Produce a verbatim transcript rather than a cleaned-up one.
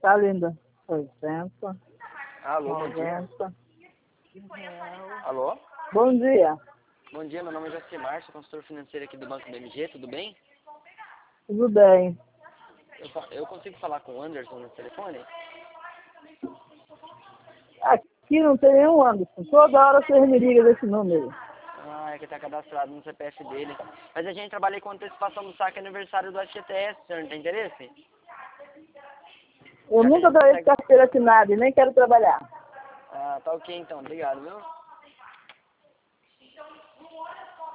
Tá linda. oitenta. Alô, bom dia. noventa. Alô? Bom dia. Bom dia, meu nome é Josimar, sou consultor financeiro aqui do Banco B M G, tudo bem? Tudo bem. Eu, fa- eu consigo falar com o Anderson no telefone? Aqui não tem nenhum Anderson. Toda hora você me liga desse número. Ah, é que tá cadastrado no C P F dele. Mas a gente trabalha com antecipação do saque aniversário do F G T S, o senhor não tem interesse? Eu Já que a nunca gente trabalhei de consegue... carteira assinada e nem quero trabalhar. Ah, tá ok então, obrigado, viu?